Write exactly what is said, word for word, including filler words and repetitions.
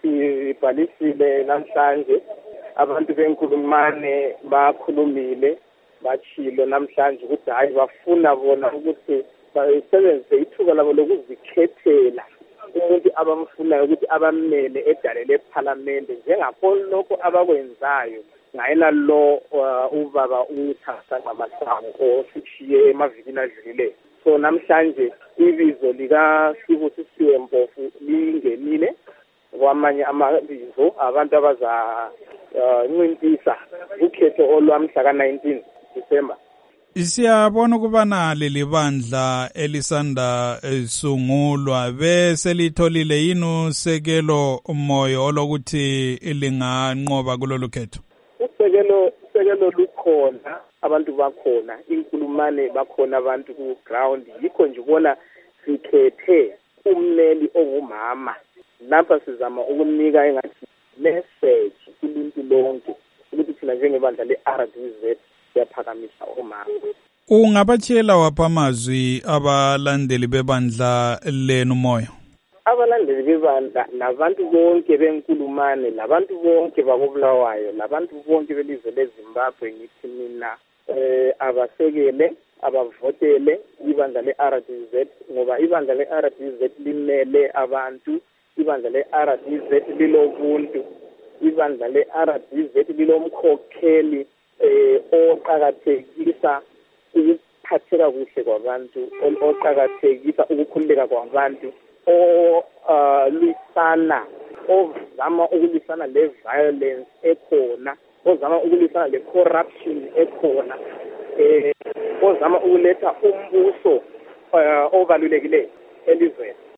sibhalisile namhlanje abantu benkulumane bakhulumile bachilo namhlanje ukuthi hayi bafuna bona ukuthi basebenzise ithuba labo lokuzikhethela umuntu abamfunayo ukuthi abamele edale lephalamende njengakho lokho abakwenzayo ngayena lo ubaba uThasa Ngamasango osishiye emavikini adlule. So namhlanje ibizo lika Sibusisiwe Mpofu lingenile kwamanye amabizo abantu abaza ncintisa ukhetho olwamhla ka nineteen December. Siyabona ukubana leli bandla elisanda sungulwa bese litholile yini usekelo moyo olokuthi linganqoba kulolu khetho. Usekelo usekelo lukhona, abantu bakhona, inkulumane bakhona abantu ku ground. Yikho nje ubona sikhethe ummeli ongumama. Lapha sizama ukunika engathi message kuluntu lonke ukuthi thina njengebandla le-R D Z siyaphakamisa omama. Ungabatshela wapha amazwi abalandeli bebandla lenu moyo? Abalandeli bebandla nabantu bonke benkulumane, labantu bonke bakobulawayo, labantu bonke belizwe leZimbabwe ngithi mina eh abasekele abavotele ibandla le-R D Z ngoba ibandla le-R D Z limele abantu, ibandla le-R D Z lilobuntu, ibandla le-R D Z lilomkhokheli eh oqhakathekisa ukuphatheka kuhle kwabantu, oqhakathekisa ukukhululeka kwabantu, o lwisana ozama ukulisana le violence ekhona, ozama ukulisana le corruption ekhona, eh ozama ukuletha umbuso obalulekile elizweni.